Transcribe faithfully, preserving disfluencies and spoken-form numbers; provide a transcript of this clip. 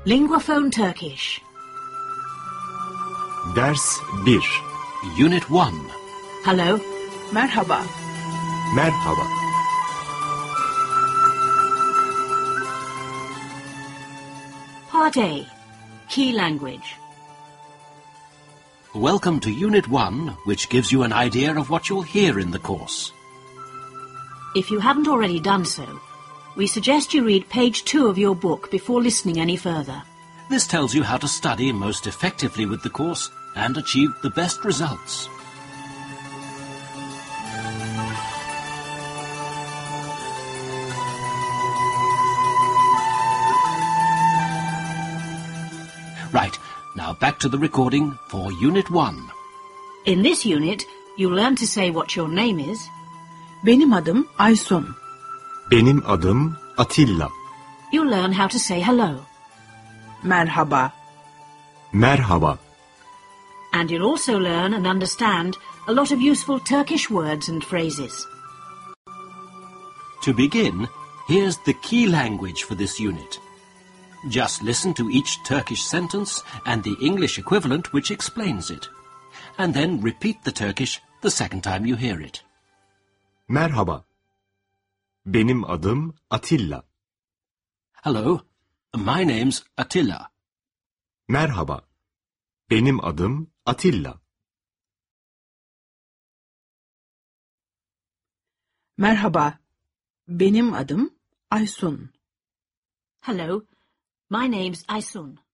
Linguaphone Turkish. Ders bir. Unit one. Hello. Merhaba. Merhaba. Part A. Key Language. Welcome to Unit one, which gives you an idea of what you'll hear in the course. If you haven't already done so, we suggest you read page two of your book before listening any further. This tells you how to study most effectively with the course and achieve the best results. Right, now back to the recording for Unit one. In this unit, you'll learn to say what your name is. Benim adım Aysun. Benim adım Atilla. You'll learn how to say hello. Merhaba. Merhaba. And you'll also learn and understand a lot of useful Turkish words and phrases. To begin, here's the key language for this unit. Just listen to each Turkish sentence and the English equivalent which explains it. And then repeat the Turkish the second time you hear it. Merhaba. Benim adım Atilla. Hello, my name's Attila. Merhaba. Benim adım Atilla. Merhaba. Benim adım Aysun. Hello, my name's Aysun.